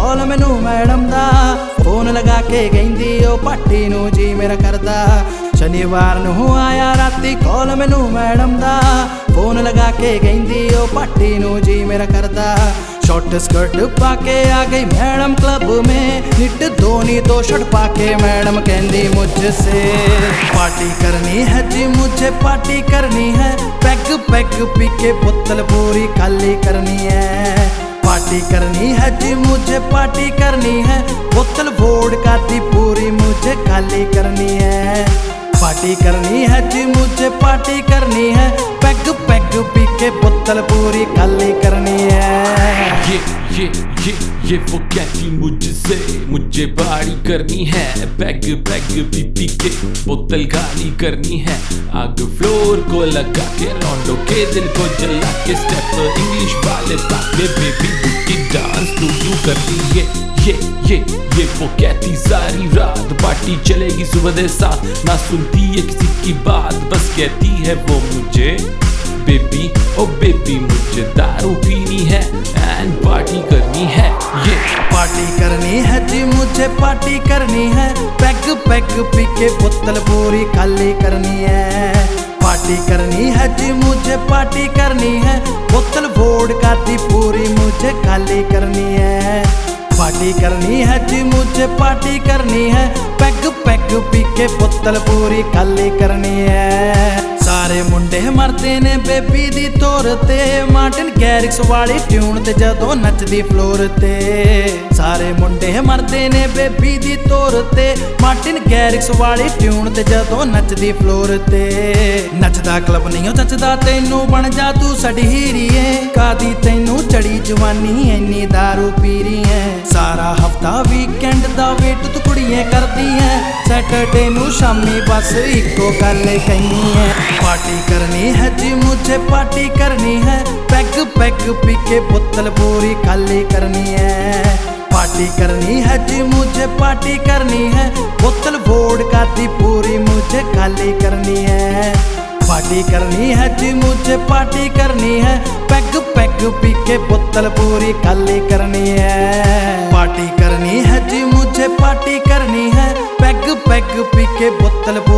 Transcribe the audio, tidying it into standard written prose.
Call मैनू madam दा phone लगा के कहंदी ओ पार्टी नू जी मेरा करदा। शनिवार नू आया राती कॉल मैनू मैडम दा फोन लगा के कहंदी ओ पार्टी नू जी मेरा करदा। शॉर्ट स्कर्ट पाके आ गई मैडम क्लब में, निट धोनी तो शर्ट पाके मैडम कहंदी मुझसे पार्टी करनी है जी मुझे पार्टी करनी है। पैग पैग पी के बोतल पूरी खाली करनी है। पार्टी करनी है जी मुझे पार्टी करनी है। बोतल वोडका दी पूरी मुझे खाली करनी है। पार्टी करनी है जी मुझे पार्टी करनी है। पैग पैग पी के बोतल पूरी खाली करनी है। ये वो कहती मुझसे मुझे पार्टी करनी है। पैग पैग पी के बोतल खाली करनी है। आग फ्लोर को लगा के लौंडों के दिल को जला के स्टेप इंग्लिश वाले पाके बेबी बुकी डांस तू क्यों करती है। ये वो कहती सारी रात पार्टी चलेगी सुबह दे साथ, ना सुनती है किसी की बात, बस कहती है वो मुझे बेबी ओ बेबी मुझे दारू पीनी है एंड पार्टी करनी है। ये पार्टी करनी है जी मुझे पार्टी करनी है। पैग पैग पी के बोतल पूरी खाली करनी है। पार्टी करनी है जी मुझे पार्टी करनी है। बोतल वोडका दी पूरी मुझे खाली करनी है। पार्टी करनी है जी मुझे पार्टी करनी है। पैग पैग पी के बोतल पूरी खाली करनी है। सारे मुंडे मरदे ने बेबी दी तौर ते, मार्टिन गैरिक्स वाली ट्यून ते जदों नचदी फ्लोर ते। सारे मुंडे मरदे ने बेबी दी तौर ते, मार्टिन गैरिक्स वाली ट्यून ते जदों नचदी फ्लोर ते। नचदा क्लब नहीं जचदा तैनू बन जा तू साडी हीरीए, कादी तैनू चढ़ी जवानी इन्नी दारू पी रही है। सारा हफ्ता वीकेंड दा वेट तू कुड़ियां करदी है, सैटरडे नू शामी बस इको गल कहनी है। पार्टी करनी है जी मुझे पार्टी करनी है। पैग पैग पी के बोतल पूरी खाली करनी है। पार्टी करनी है जी मुझे पार्टी करनी है। बोतल वोडका दी पूरी मुझे खाली करनी है। पार्टी करनी है जी मुझे पार्टी करनी है। पैग पैग पी के बोतल पूरी खाली करनी है। पार्टी करनी है जी मुझे पार्टी करनी है। पैग पैग पी के बोतल